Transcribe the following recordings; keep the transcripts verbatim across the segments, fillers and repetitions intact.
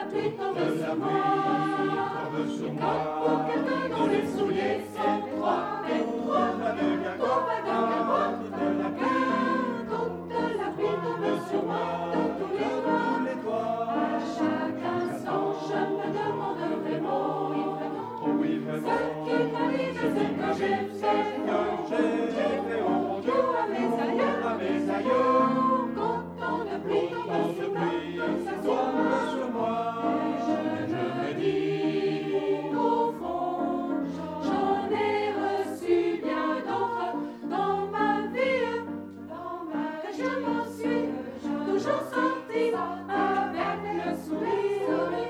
pluie tombe sur moi. Comme pour quelqu'un dont les souliers sont trois et trois. On va de capote de la pluie. Toute la pluie tombe sur moi de tous les toits. À chaque instant, je me demande vraiment, oui vraiment, ce qui m'arrive, c'est que j'ai fait, que j'ai fait au Dieu à mes aïeux, à mes aïeux. Quand tant de pluie tombe sur moi, ça tombe sur moi. Et je me dis qu'au fond, j'en ai reçu bien d'autres dans ma vie, dans ma vie. Je m'en suis toujours sortie avec le sourire.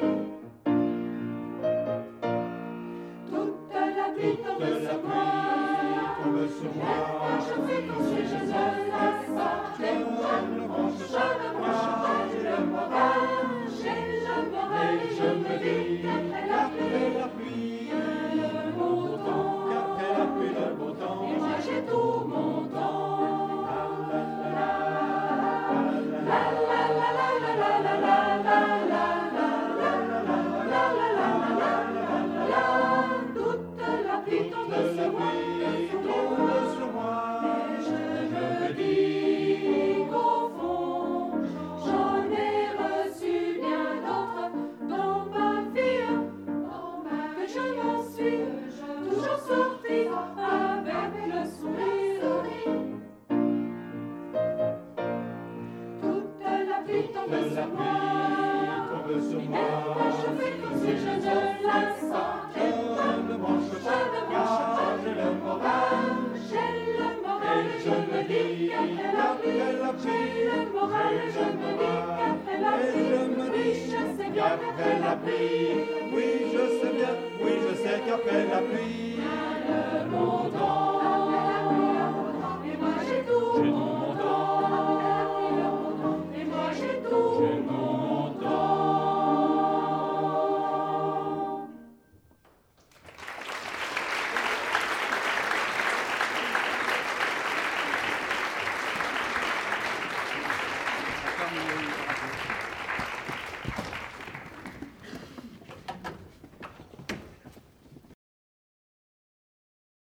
Toute la pluie tombe sur moi. Je fais comme si je ne la sortais. Je me branche, je me branche, j'ai le moral, j'ai le moral et je me dis qu'après la pluie, la pluie, le beau temps, qu'après la pluie, le beau temps, et moi j'ai tout mon temps. La la la la la la la la la la la la. Toute la pluie tombe sur moi. La pluie tombe sur moi. Je fais comme si je ne la sentais. Je me branche, je me branche, j'ai le moral, j'ai le moral et je me dis qu'après la pluie, la pluie, le moral et je me dis qu'après la pluie, oui je sais bien qu'après la pluie, oui je sais bien, oui je sais qu'après la pluie, le beau temps.